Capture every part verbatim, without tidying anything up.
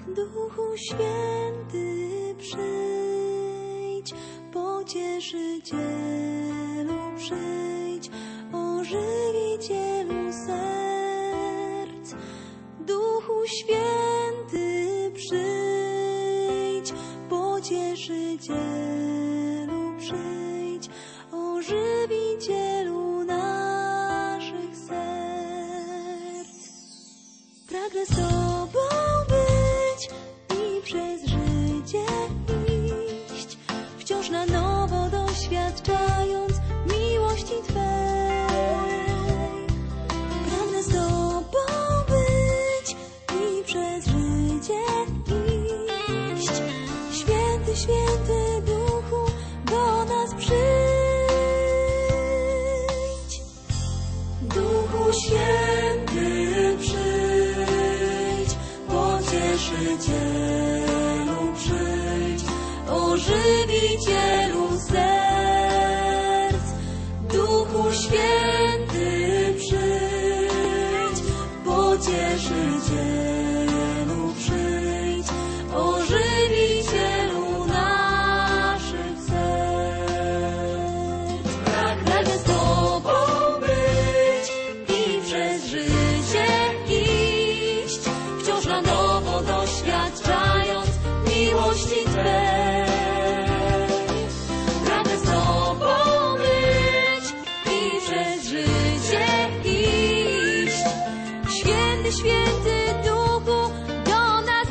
Duchu Święty, przyjdź, Pocieszycielu, przyjdź, Ożywicielu serc. Duchu Święty, przyjdź, Pocieszycielu, przyjdź, Ożywicielu naszych serc. Pragnę z Tobą być i przez życie iść, wciąż na nowo doświadczając miłości Twej. Pragnę z Tobą być i przez życie iść. Święty, święty Duchu, do nas przyjdź. Duchu Święty, przyjdź, Pocieszycielu, przyjdź, Ożywicielu serc. Duchu Święty, przyjdź, Pocieszycielu, przyjdź, Ożywicielu naszych serc. Pragnę z Tobą być i przez życie iść, wciąż na nowo doświadczając miłości Twej. Pragnę z Tobą być i przez życie iść. Święty, święty Duchu, do nas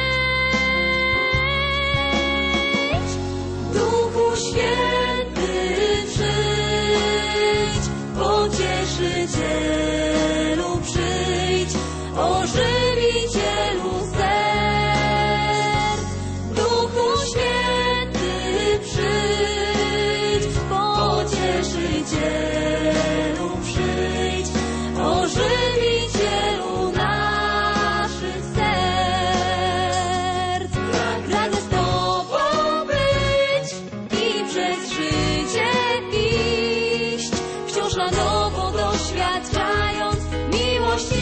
przyjdź. Duchu Święty, przyjdź, Pocieszycielu, przyjdź, Ożywicielu serc. Duchu Święty, przyjdź, Pocieszycielu, przyjdź, Ożywicielu naszych serc. Pragnę z Tobą być i przez życie iść, wciąż na nowo doświadczając miłości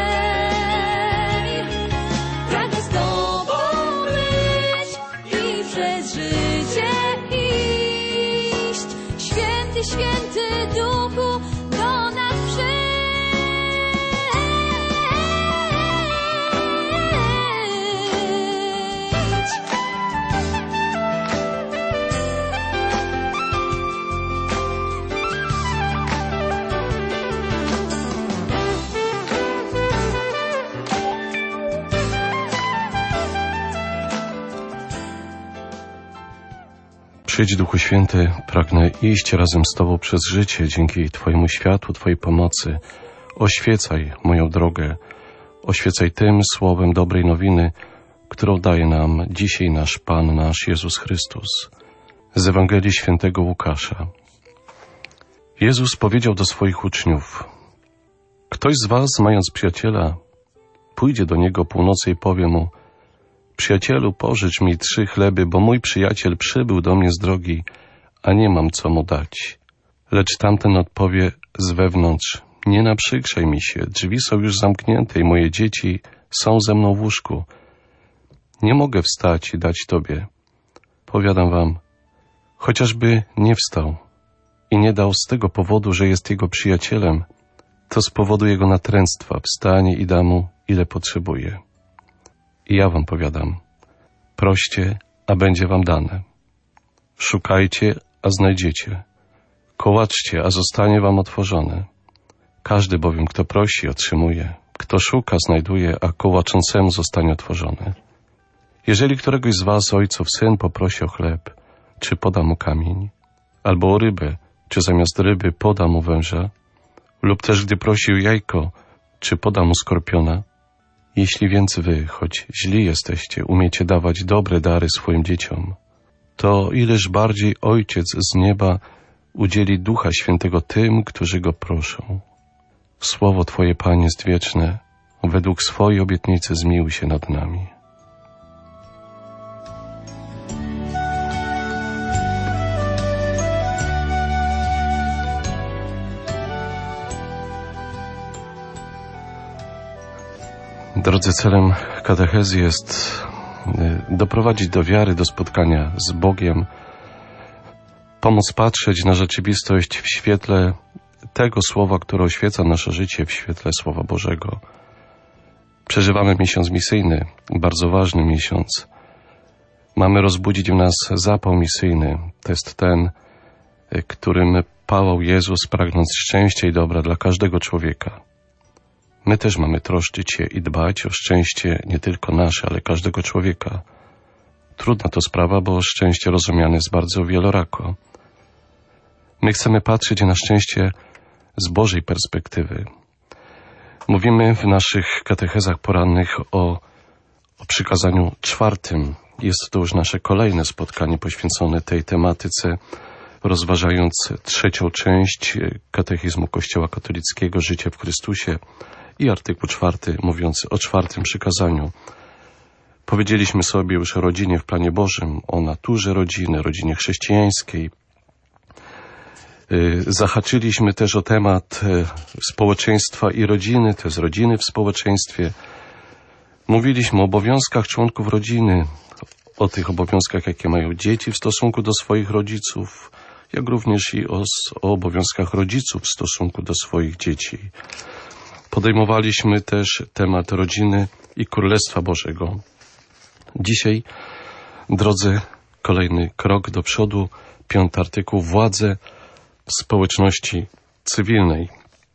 Twej. Pragnę z Tobą być i przez życie iść. Święty, święty Duchu, do nas przyjdź. Przyjdź, Duchu Święty, pragnę iść razem z Tobą przez życie dzięki Twojemu światłu, Twojej pomocy. Oświecaj moją drogę, oświecaj tym słowem dobrej nowiny, którą daje nam dzisiaj nasz Pan, nasz Jezus Chrystus. Z Ewangelii Świętego Łukasza. Jezus powiedział do swoich uczniów: ktoś z was, mając przyjaciela, pójdzie do niego o północy i powie mu: przyjacielu, pożycz mi trzy chleby, bo mój przyjaciel przybył do mnie z drogi, a nie mam co mu dać. Lecz tamten odpowie z wewnątrz: nie naprzykrzaj mi się, drzwi są już zamknięte i moje dzieci są ze mną w łóżku. Nie mogę wstać i dać tobie. Powiadam wam, chociażby nie wstał i nie dał z tego powodu, że jest jego przyjacielem, to z powodu jego natręctwa wstanie i da mu, ile potrzebuje. I ja wam powiadam, proście, a będzie wam dane. Szukajcie, a znajdziecie. Kołaczcie, a zostanie wam otworzone. Każdy bowiem, kto prosi, otrzymuje. Kto szuka, znajduje, a kołaczącemu zostanie otworzone. Jeżeli któregoś z was, ojców, syn poprosi o chleb, czy poda mu kamień? Albo o rybę, czy zamiast ryby poda mu węża? Lub też, gdy prosi o jajko, czy poda mu skorpiona? Jeśli więc wy, choć źli jesteście, umiecie dawać dobre dary swoim dzieciom, to ileż bardziej Ojciec z nieba udzieli Ducha Świętego tym, którzy Go proszą. Słowo Twoje, Panie, jest wieczne. Według swojej obietnicy zmiłuj się nad nami. Drodzy, celem katechezy jest doprowadzić do wiary, do spotkania z Bogiem, pomóc patrzeć na rzeczywistość w świetle tego słowa, które oświeca nasze życie, w świetle Słowa Bożego. Przeżywamy miesiąc misyjny, bardzo ważny miesiąc. Mamy rozbudzić w nas zapał misyjny. To jest ten, którym pałał Jezus, pragnąc szczęścia i dobra dla każdego człowieka. My też mamy troszczyć się i dbać o szczęście nie tylko nasze, ale każdego człowieka. Trudna to sprawa, bo szczęście rozumiane jest bardzo wielorako. My chcemy patrzeć na szczęście z Bożej perspektywy. Mówimy w naszych katechezach porannych o, o przykazaniu czwartym. Jest to już nasze kolejne spotkanie poświęcone tej tematyce, rozważając trzecią część katechizmu Kościoła katolickiego, życie w Chrystusie, i artykuł czwarty, mówiący o czwartym przykazaniu. Powiedzieliśmy sobie już o rodzinie w planie Bożym, o naturze rodziny, rodzinie chrześcijańskiej. Zahaczyliśmy też o temat społeczeństwa i rodziny, to jest rodziny w społeczeństwie. Mówiliśmy o obowiązkach członków rodziny, o tych obowiązkach, jakie mają dzieci w stosunku do swoich rodziców, jak również i o, o obowiązkach rodziców w stosunku do swoich dzieci. Podejmowaliśmy też temat rodziny i Królestwa Bożego. Dzisiaj, drodzy, kolejny krok do przodu, piąty artykuł, władze w społeczności cywilnej.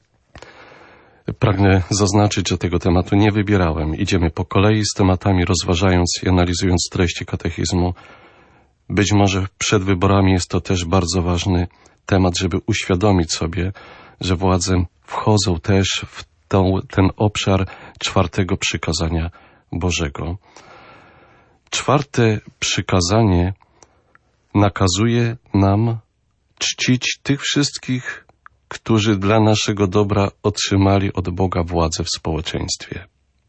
Pragnę zaznaczyć, że tego tematu nie wybierałem. Idziemy po kolei z tematami, rozważając i analizując treści katechizmu. Być może przed wyborami jest to też bardzo ważny temat, żeby uświadomić sobie, że władze wchodzą też w tą, ten obszar czwartego przykazania Bożego. Czwarte przykazanie nakazuje nam czcić tych wszystkich, którzy dla naszego dobra otrzymali od Boga władzę w społeczeństwie.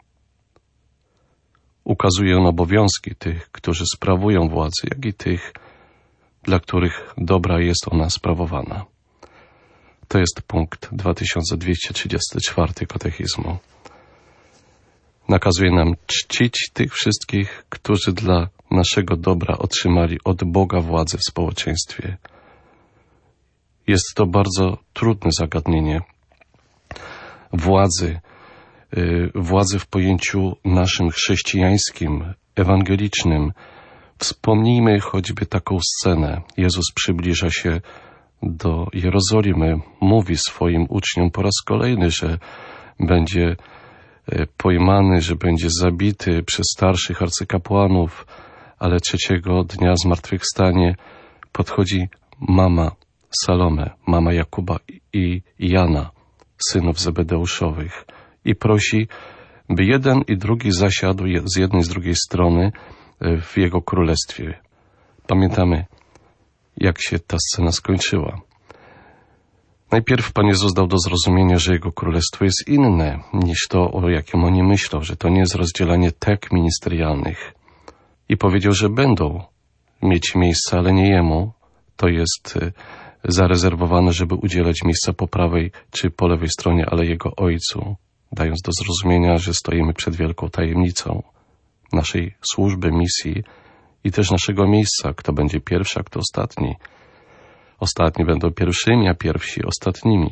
Ukazuje on obowiązki tych, którzy sprawują władzę, jak i tych, dla których dobra jest ona sprawowana. To jest punkt dwa tysiące dwieście trzydziesty czwarty katechizmu. Nakazuje nam czcić tych wszystkich, którzy dla naszego dobra otrzymali od Boga władzę w społeczeństwie. Jest to bardzo trudne zagadnienie władzy, yy, władzy w pojęciu naszym chrześcijańskim, ewangelicznym. Wspomnijmy choćby taką scenę. Jezus przybliża się do Jerozolimy, mówi swoim uczniom po raz kolejny, że będzie pojmany, że będzie zabity przez starszych arcykapłanów, ale trzeciego dnia zmartwychwstanie. Podchodzi mama Salome, mama Jakuba i Jana, synów Zebedeuszowych, i prosi, by jeden i drugi zasiadł z jednej i z drugiej strony w jego królestwie. Pamiętamy, jak się ta scena skończyła. Najpierw Pan Jezus dał do zrozumienia, że Jego Królestwo jest inne niż to, o jakim oni myślą, że to nie jest rozdzielanie tek ministerialnych. I powiedział, że będą mieć miejsce, ale nie Jemu. To jest zarezerwowane, żeby udzielać miejsca po prawej czy po lewej stronie, ale Jego Ojcu, dając do zrozumienia, że stoimy przed wielką tajemnicą naszej służby, misji i też naszego miejsca, kto będzie pierwszy, a kto ostatni. Ostatni będą pierwszymi, a pierwsi ostatnimi.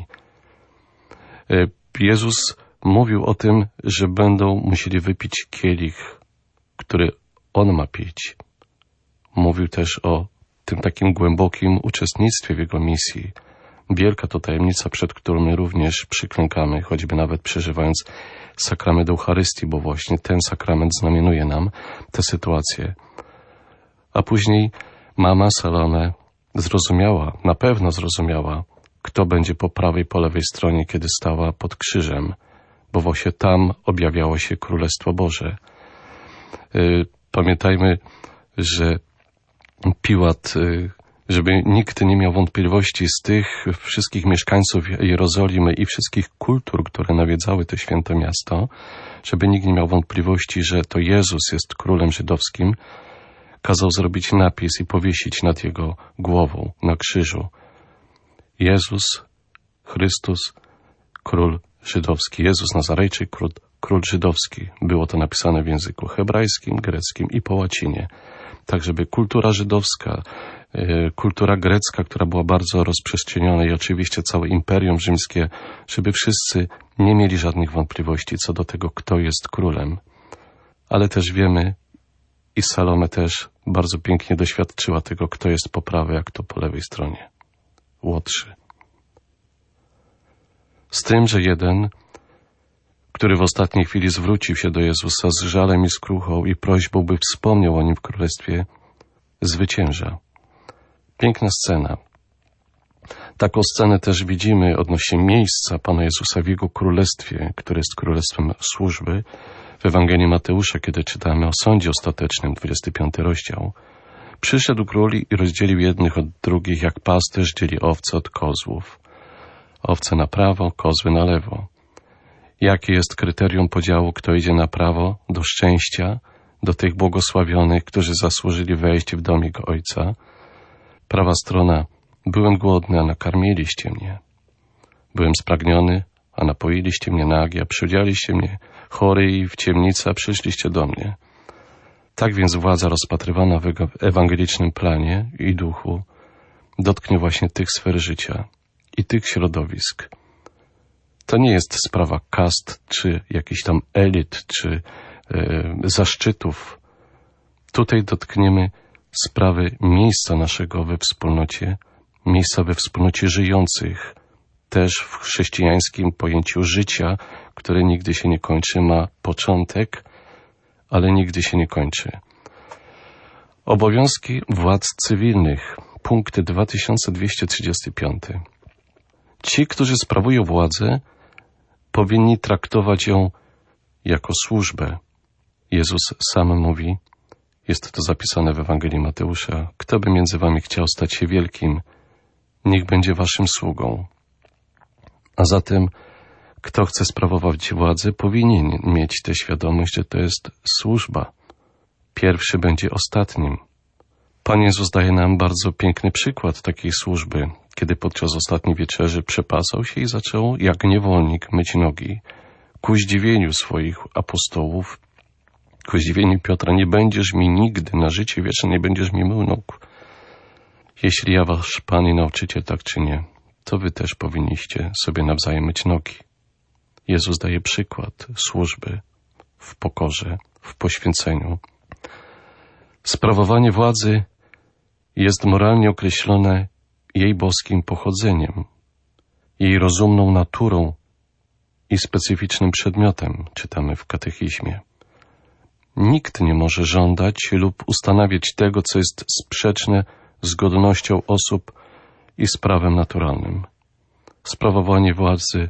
Jezus mówił o tym, że będą musieli wypić kielich, który On ma pić. Mówił też o tym takim głębokim uczestnictwie w Jego misji. Wielka to tajemnica, przed którą my również przyklękamy, choćby nawet przeżywając sakrament Eucharystii, bo właśnie ten sakrament znamienuje nam tę sytuację. A później mama Salome zrozumiała, na pewno zrozumiała, kto będzie po prawej, po lewej stronie, kiedy stała pod krzyżem, bo właśnie tam objawiało się Królestwo Boże. Pamiętajmy, że Piłat, żeby nikt nie miał wątpliwości z tych wszystkich mieszkańców Jerozolimy i wszystkich kultur, które nawiedzały to święte miasto, żeby nikt nie miał wątpliwości, że to Jezus jest królem żydowskim, kazał zrobić napis i powiesić nad jego głową na krzyżu. Jezus Chrystus, król żydowski. Jezus Nazarejczyk, król, król żydowski. Było to napisane w języku hebrajskim, greckim i po łacinie. Tak, żeby kultura żydowska, kultura grecka, która była bardzo rozprzestrzeniona i oczywiście całe Imperium Rzymskie, żeby wszyscy nie mieli żadnych wątpliwości co do tego, kto jest królem. Ale też wiemy, i Salome też bardzo pięknie doświadczyła tego, kto jest po prawej, a kto po lewej stronie. Łotrzy. Z tym, że jeden, który w ostatniej chwili zwrócił się do Jezusa z żalem i skruchą i prośbą, by wspomniał o nim w królestwie, zwycięża. Piękna scena. Taką scenę też widzimy odnośnie miejsca Pana Jezusa w Jego królestwie, które jest królestwem służby, w Ewangelii Mateusza, kiedy czytamy o sądzie ostatecznym, dwudziesty piąty rozdział. Przyszedł król i rozdzielił jednych od drugich, jak pasterz dzieli owce od kozłów. Owce na prawo, kozły na lewo. Jakie jest kryterium podziału, kto idzie na prawo, do szczęścia, do tych błogosławionych, którzy zasłużyli wejść w dom Jego Ojca? Prawa strona, byłem głodny, a nakarmiliście mnie. Byłem spragniony, a napoiliście mnie nagi, a przyodzialiście mnie chory i w ciemnicy, a przyszliście do mnie. Tak więc władza rozpatrywana w ewangelicznym planie i duchu dotknie właśnie tych sfer życia i tych środowisk. To nie jest sprawa kast, czy jakichś tam elit, czy e, zaszczytów. Tutaj dotkniemy sprawy miejsca naszego we wspólnocie, miejsca we wspólnocie żyjących, też w chrześcijańskim pojęciu życia, które nigdy się nie kończy, ma początek, ale nigdy się nie kończy. Obowiązki władz cywilnych, punkt dwa tysiące dwieście trzydziesty piąty. Ci, którzy sprawują władzę, powinni traktować ją jako służbę. Jezus sam mówi, jest to zapisane w Ewangelii Mateusza, kto by między wami chciał stać się wielkim, niech będzie waszym sługą. A zatem, kto chce sprawować władzę, powinien mieć tę świadomość, że to jest służba. Pierwszy będzie ostatnim. Pan Jezus daje nam bardzo piękny przykład takiej służby, kiedy podczas ostatniej wieczerzy przepasał się i zaczął, jak niewolnik, myć nogi. Ku zdziwieniu swoich apostołów, ku zdziwieniu Piotra, nie będziesz mi nigdy na życie wieczne, nie będziesz mi mył nóg. Jeśli ja wasz Pan i nauczyciel tak czynię, to wy też powinniście sobie nawzajem myć nogi. Jezus daje przykład służby w pokorze, w poświęceniu. Sprawowanie władzy jest moralnie określone jej boskim pochodzeniem, jej rozumną naturą i specyficznym przedmiotem, czytamy w katechizmie. Nikt nie może żądać lub ustanawiać tego, co jest sprzeczne z godnością osób i z prawem naturalnym. Sprawowanie władzy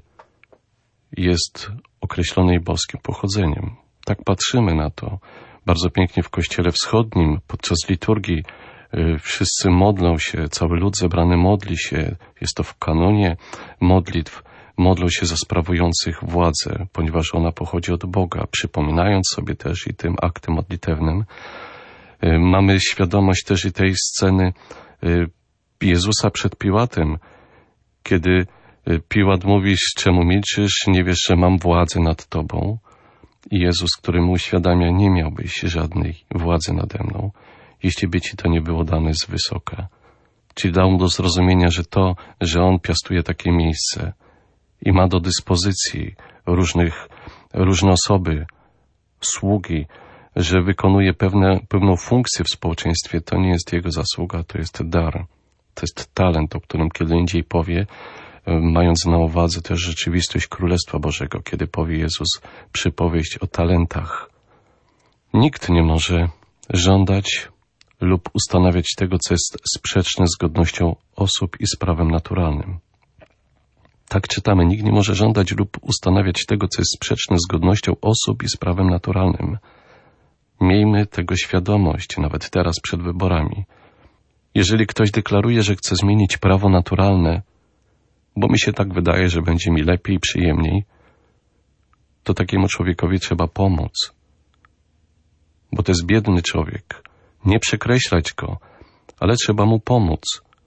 jest określone jej boskim pochodzeniem. Tak patrzymy na to. Bardzo pięknie w Kościele Wschodnim podczas liturgii y, wszyscy modlą się, cały lud zebrany modli się, jest to w kanonie modlitw, modlą się za sprawujących władzę, ponieważ ona pochodzi od Boga, przypominając sobie też i tym aktem modlitewnym. Y, mamy świadomość też i tej sceny y, Jezusa przed Piłatem, kiedy Piłat mówi, czemu milczysz, nie wiesz, że mam władzę nad tobą. I Jezus, który mu uświadamia, nie miałbyś żadnej władzy nade mną, jeśli by ci to nie było dane z wysoka. Czyli dał mu do zrozumienia, że to, że on piastuje takie miejsce i ma do dyspozycji różnych, różne osoby, sługi, że wykonuje pewne, pewną funkcję w społeczeństwie, to nie jest jego zasługa, to jest dar. To jest talent, o którym kiedy indziej powie, mając na uwadze też rzeczywistość Królestwa Bożego, kiedy powie Jezus przypowieść o talentach. Nikt nie może żądać lub ustanawiać tego, co jest sprzeczne z godnością osób i z prawem naturalnym. Tak czytamy, nikt nie może żądać lub ustanawiać tego, co jest sprzeczne z godnością osób i z prawem naturalnym. Miejmy tego świadomość, nawet teraz przed wyborami. Jeżeli ktoś deklaruje, że chce zmienić prawo naturalne, bo mi się tak wydaje, że będzie mi lepiej i przyjemniej, to takiemu człowiekowi trzeba pomóc. Bo to jest biedny człowiek. Nie przekreślać go, ale trzeba mu pomóc.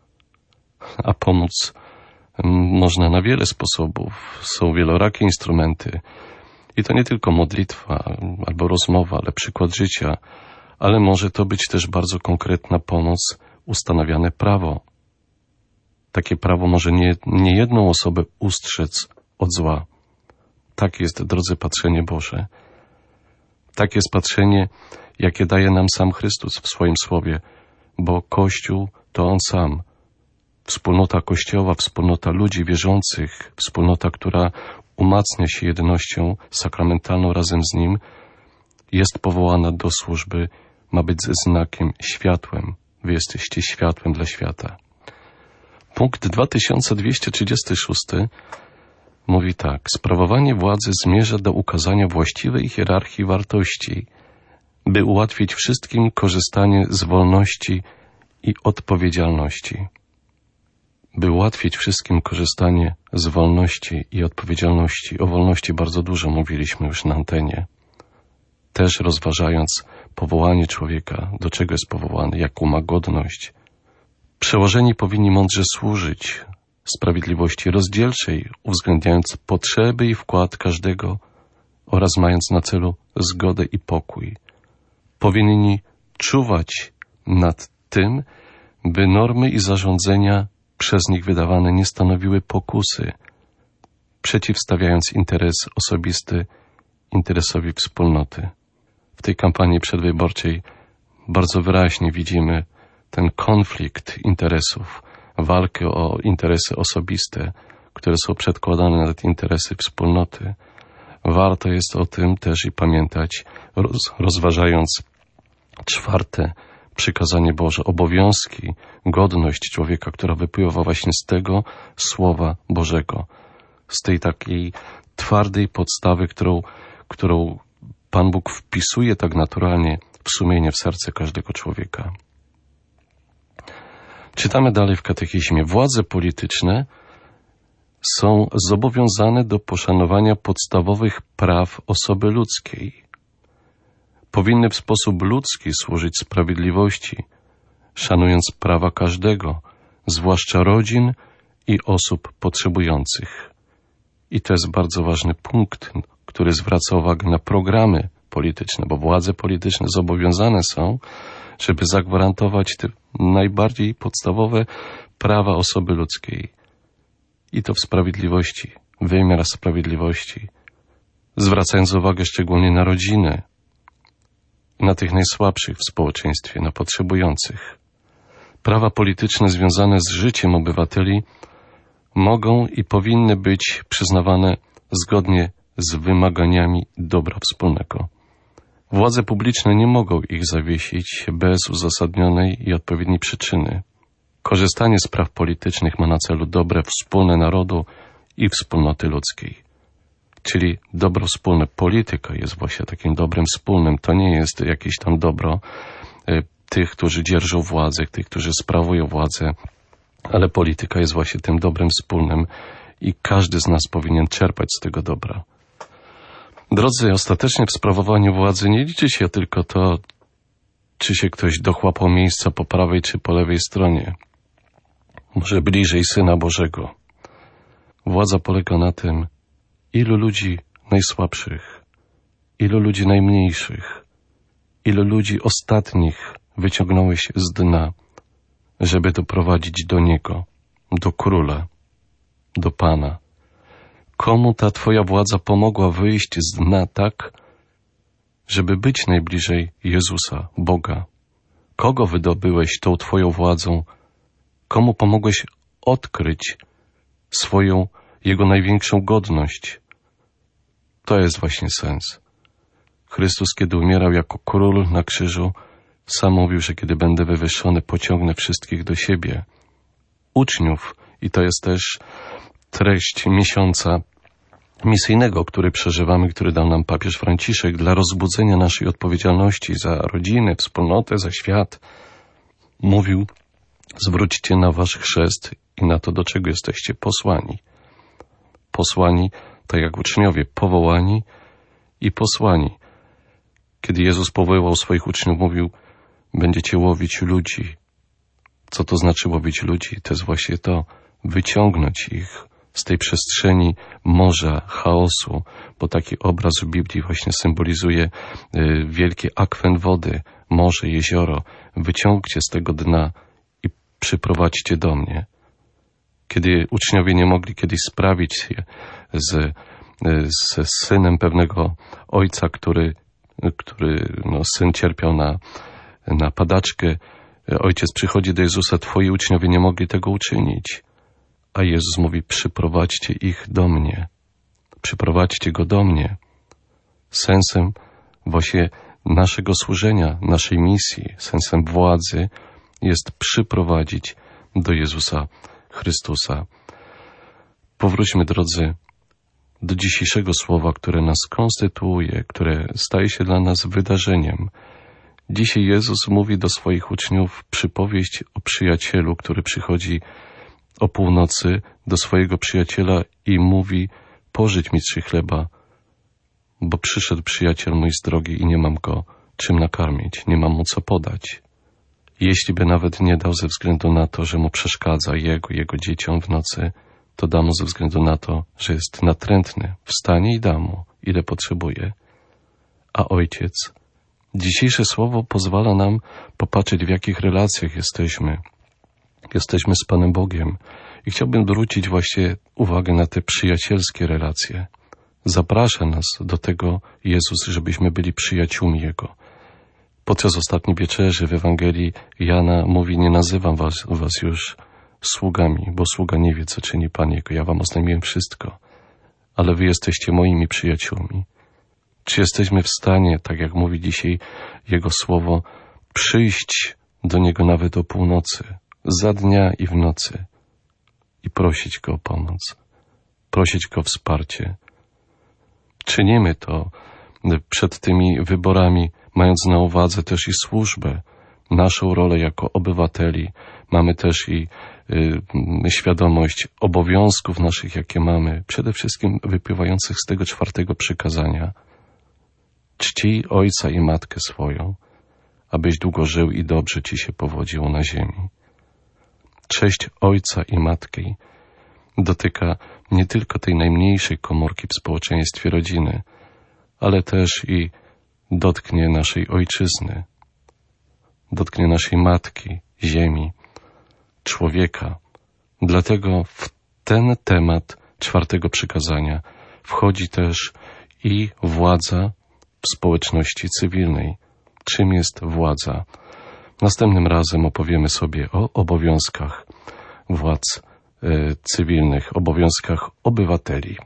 A pomóc można na wiele sposobów. Są wielorakie instrumenty. I to nie tylko modlitwa albo rozmowa, ale przykład życia, ale może to być też bardzo konkretna pomoc, ustanawiane prawo. Takie prawo może nie, nie jedną osobę ustrzec od zła. Tak jest, drodzy, patrzenie Boże. Tak jest patrzenie, jakie daje nam sam Chrystus w swoim Słowie, bo Kościół to On sam. Wspólnota Kościoła, wspólnota ludzi wierzących, wspólnota, która umacnia się jednością sakramentalną razem z Nim, jest powołana do służby, ma być znakiem, światłem. Wy jesteście światłem dla świata. Punkt dwa tysiące dwieście trzydziesty szósty mówi tak. Sprawowanie władzy zmierza do ukazania właściwej hierarchii wartości, by ułatwić wszystkim korzystanie z wolności i odpowiedzialności. By ułatwić wszystkim korzystanie z wolności i odpowiedzialności. O wolności bardzo dużo mówiliśmy już na antenie. Też rozważając powołanie człowieka, do czego jest powołany, jaką ma godność. Przełożeni powinni mądrze służyć sprawiedliwości rozdzielczej, uwzględniając potrzeby i wkład każdego oraz mając na celu zgodę i pokój. Powinni czuwać nad tym, by normy i zarządzenia przez nich wydawane nie stanowiły pokusy, przeciwstawiając interes osobisty interesowi wspólnoty. W tej kampanii przedwyborczej bardzo wyraźnie widzimy ten konflikt interesów, walkę o interesy osobiste, które są przedkładane nad interesy wspólnoty. Warto jest o tym też i pamiętać, roz, rozważając czwarte przykazanie Boże, obowiązki, godność człowieka, która wypływa właśnie z tego Słowa Bożego, z tej takiej twardej podstawy, którą, którą Pan Bóg wpisuje tak naturalnie w sumienie, w serce każdego człowieka. Czytamy dalej w katechizmie. Władze polityczne są zobowiązane do poszanowania podstawowych praw osoby ludzkiej. Powinny w sposób ludzki służyć sprawiedliwości, szanując prawa każdego, zwłaszcza rodzin i osób potrzebujących. I to jest bardzo ważny punkt, który zwraca uwagę na programy polityczne, bo władze polityczne zobowiązane są, żeby zagwarantować te najbardziej podstawowe prawa osoby ludzkiej. I to w sprawiedliwości, wymiar sprawiedliwości, zwracając uwagę szczególnie na rodzinę, na tych najsłabszych w społeczeństwie, na potrzebujących. Prawa polityczne związane z życiem obywateli mogą i powinny być przyznawane zgodnie z wymaganiami dobra wspólnego. Władze publiczne nie mogą ich zawiesić bez uzasadnionej i odpowiedniej przyczyny. Korzystanie z praw politycznych ma na celu dobre wspólne narodu i wspólnoty ludzkiej. Czyli dobro wspólne. Polityka jest właśnie takim dobrem wspólnym. To nie jest jakieś tam dobro y, tych, którzy dzierżą władzę, tych, którzy sprawują władzę, ale polityka jest właśnie tym dobrem wspólnym i każdy z nas powinien czerpać z tego dobra. Drodzy, ostatecznie w sprawowaniu władzy nie liczy się tylko to, czy się ktoś dochłapał miejsca po prawej czy po lewej stronie. Może bliżej Syna Bożego. Władza polega na tym, ilu ludzi najsłabszych, ilu ludzi najmniejszych, ilu ludzi ostatnich wyciągnąłeś z dna, żeby doprowadzić do Niego, do Króla, do Pana. Komu ta Twoja władza pomogła wyjść z dna tak, żeby być najbliżej Jezusa, Boga? Kogo wydobyłeś tą Twoją władzą? Komu pomogłeś odkryć swoją, Jego największą godność? To jest właśnie sens. Chrystus, kiedy umierał jako król na krzyżu, sam mówił, że kiedy będę wywyższony, pociągnę wszystkich do siebie. Uczniów, i to jest też treść miesiąca misyjnego, który przeżywamy, który dał nam papież Franciszek dla rozbudzenia naszej odpowiedzialności za rodzinę, wspólnotę, za świat. Mówił, zwróćcie na wasz chrzest i na to, do czego jesteście posłani. Posłani, tak jak uczniowie, powołani i posłani. Kiedy Jezus powoływał swoich uczniów, mówił, będziecie łowić ludzi. Co to znaczy łowić ludzi? To jest właśnie to, wyciągnąć ich z tej przestrzeni morza, chaosu, bo taki obraz w Biblii właśnie symbolizuje y, wielki akwen wody, morze, jezioro. Wyciągcie z tego dna i przyprowadźcie do mnie. Kiedy uczniowie nie mogli kiedyś sprawić się z, z synem pewnego ojca, który, który no, syn cierpiał na, na padaczkę, ojciec przychodzi do Jezusa, twoi uczniowie nie mogli tego uczynić. A Jezus mówi, przyprowadźcie ich do mnie. Przyprowadźcie go do mnie. Sensem właśnie naszego służenia, naszej misji, sensem władzy jest przyprowadzić do Jezusa Chrystusa. Powróćmy, drodzy, do dzisiejszego słowa, które nas konstytuuje, które staje się dla nas wydarzeniem. Dzisiaj Jezus mówi do swoich uczniów przypowieść o przyjacielu, który przychodzi o północy do swojego przyjaciela i mówi, pożycz mi trzy chleba, bo przyszedł przyjaciel mój z drogi i nie mam go czym nakarmić, nie mam mu co podać. Jeśli by nawet nie dał ze względu na to, że mu przeszkadza jego, jego dzieciom w nocy, to da mu ze względu na to, że jest natrętny, wstanie i da mu, ile potrzebuje. A Ojciec, dzisiejsze słowo pozwala nam popatrzeć, w jakich relacjach jesteśmy. Jesteśmy z Panem Bogiem i chciałbym zwrócić właśnie uwagę na te przyjacielskie relacje. Zaprasza nas do tego Jezus, żebyśmy byli przyjaciółmi Jego. Podczas ostatniej wieczerzy w Ewangelii Jana mówi, nie nazywam was, was już sługami, bo sługa nie wie, co czyni Pan Jego. Ja wam oznajmiłem wszystko, ale wy jesteście moimi przyjaciółmi. Czy jesteśmy w stanie, tak jak mówi dzisiaj Jego słowo, przyjść do Niego nawet o północy, za dnia i w nocy i prosić Go o pomoc, prosić Go o wsparcie. Czynimy to przed tymi wyborami, mając na uwadze też i służbę, naszą rolę jako obywateli. Mamy też i y, świadomość obowiązków naszych, jakie mamy, przede wszystkim wypływających z tego czwartego przykazania. Czcij ojca i matkę swoją, abyś długo żył i dobrze ci się powodziło na ziemi. Cześć ojca i matki dotyka nie tylko tej najmniejszej komórki w społeczeństwie rodziny, ale też i dotknie naszej ojczyzny, dotknie naszej matki, ziemi, człowieka. Dlatego w ten temat czwartego przykazania wchodzi też i władza w społeczności cywilnej. Czym jest władza? Następnym razem opowiemy sobie o obowiązkach władz y, cywilnych, obowiązkach obywateli.